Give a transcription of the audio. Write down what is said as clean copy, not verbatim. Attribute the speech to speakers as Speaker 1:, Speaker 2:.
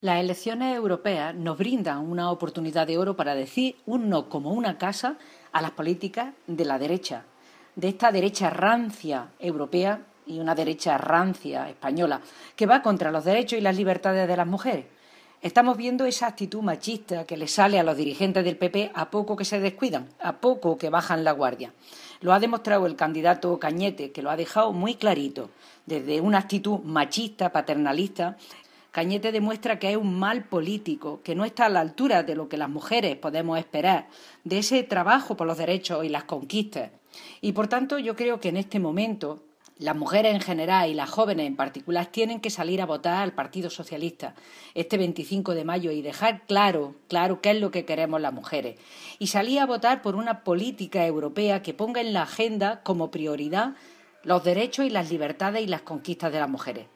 Speaker 1: Las elecciones europeas nos brindan una oportunidad de oro para decir un no como una casa a las políticas de la derecha, de esta derecha rancia europea y una derecha rancia española, que va contra los derechos y las libertades de las mujeres. Estamos viendo esa actitud machista que le sale a los dirigentes del PP a poco que se descuidan, a poco que bajan la guardia. Lo ha demostrado el candidato Cañete, que lo ha dejado muy clarito. Desde una actitud machista, paternalista, Cañete demuestra que es un mal político, que no está a la altura de lo que las mujeres podemos esperar, de ese trabajo por los derechos y las conquistas. Y por tanto yo creo que en este momento las mujeres en general y las jóvenes en particular tienen que salir a votar al Partido Socialista este 25 de mayo y dejar claro qué es lo que queremos las mujeres. Y salir a votar por una política europea que ponga en la agenda como prioridad los derechos y las libertades y las conquistas de las mujeres.